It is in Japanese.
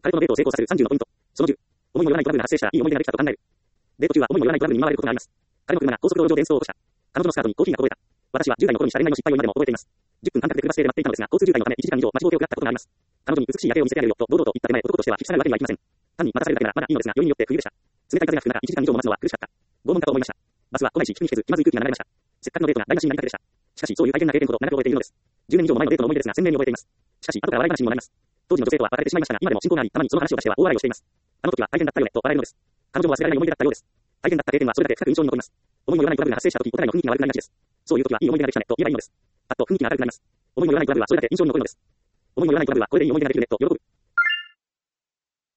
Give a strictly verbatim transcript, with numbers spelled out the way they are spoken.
彼とのデートを成功させるさんじゅうのポイント。そのじゅう。思いもよらないトラブルが発生したらいい思い出ができたと考える。デート中は思いもよらないトラブルに見舞われることがあります。彼の車が高速道路上で演奏を起こした。彼女のスカートにコーヒーがこぼれた。私はじゅう代の頃にした恋愛の失敗を今でも覚えています。じゅっぷん間隔で車バス停で待っていたのですが、交通渋滞のためいちじかん以上待ちぼうけを食らったことがあります。彼女に美しい夜景を見せてやるよと堂々と言った手前、男としては引き下がるわけにはいきません。単に待たされるだけならまだいいのですが、よりによって冬でした。冷たい風が吹く中いちじかん以上も待つのは苦しかった。拷問かと思いました。バスは来ないし、聞くにせず気まずい空気が流れました。せっかくのデートが台無しになりかけでした。しかし、そういう大変な経験ほど長く覚えているのです。じゅうねん以上も前のデートの思い出ですが、鮮明に覚えています。しかし、後から笑い話にもなります。当時の女性とは別れてしまいましたが、今でも親交があり、たまにその話を出しては大笑いをしています。あの時は大変だったよね、と笑えるのです。彼女も忘れられない思い出だったようです。大変だった経験はそれだけ深く印象に残ります。思いもよらないトラブルが発生した時、お互いの雰囲気が悪くなりがちです。そういう時はいい思い出ができたね、と言えばいいのです。あと、雰囲気が明るくなります。思いもよらないトラブルはそれだけ印象に残るのです。思いもよらないトラブルはこれでいい思い出ができるね、と喜ぶ。